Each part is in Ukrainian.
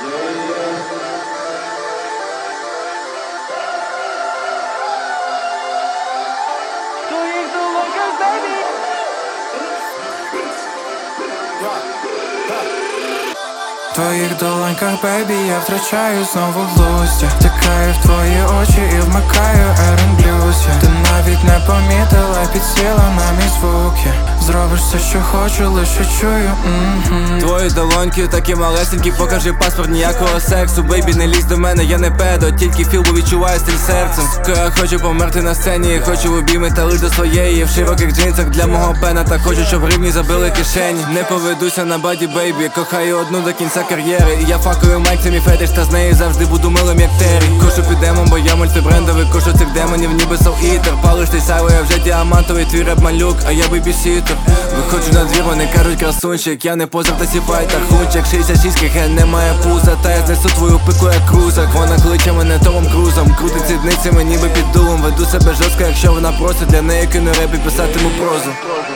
В твоїх долоньках, бейбі, я втрачаю знову глуздя. Втикаю в твої очі і вмикаю R&Blues. Ти навіть не помітила, підсіла на мій звук. Зробиш все, що хочу, лише чую. Твої долоньки такі малесенькі, покажи паспорт, ніякого сексу. Бейбі, не лізь до мене, я не педо, тільки філ, бо відчуваю стиль серцем. Я хочу померти на сцені, хочу обійми та лиш до своєї. В широких джинсах для мого пена, та хочу, щоб гривні забили кишені. Не поведуся на баді, бейбі, кохаю одну до кінця кар'єри. І я факую майк, це мій фетиш, та з нею завжди буду милим, як Террі. Кошу під демом, бо я мультибрендовий, кошу цих демонів, ніби соу-ітер. Палиш ти сайво, я вже діамантовий, твій реп-малюк, а я бейбі-сітер. Виходжу на двір, вони кажуть красунчик, я не позор та сіпай та хунчик. 66 ген, немає пуза, та я знесу твою пику як крузак. Вона кличе мене Томом Крузом, крутить сідницями ніби під дулом. Веду себе жорстко, якщо вона просить, для неї кину реп і писатиму прозу.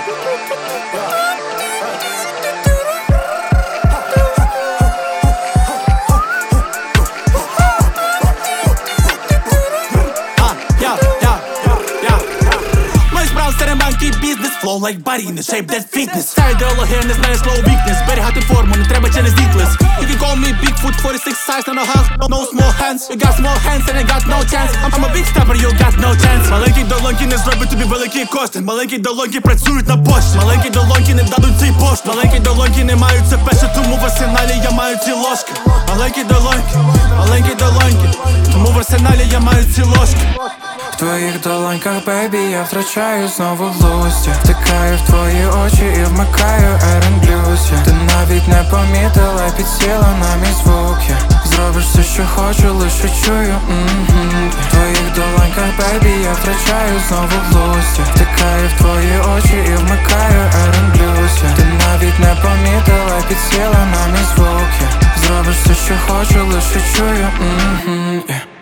Бізнес, flow like body in the shape that's fitness. Ця ідеологія не знає slow weakness. Зберігати форму не треба через дітлес. You can call me Bigfoot, 46 size на ногах, no small hands. You got small hands and I got no chance. I'm a big stepper, you got no chance. Маленькі долоньки не зроблять тобі великі кошти. Маленькі долоньки працюють на пошті. Маленькі долоньки не дадуть цей пошт. Маленькі долоньки не мають це перше, тому в арсеналі я маю ці ложки. Маленькі долоньки, тому в арсеналі я маю ці ложки. В твоїх долоньках, бейбі, я втрачаю знову глуздя. Втикаю в твої очі і вмикаю R&Blues. Ти навіть не помітила, підсіла на мій звук. Зробиш все, що хочу, лише чую. В твоїх долоньках, бейбі, я втрачаю знову глуздя. Втикаю в твої очі і вмикаю R&Blues. Ти навіть не помітила, підсіла на мій звук. Зробиш все, що хочу, лише чую.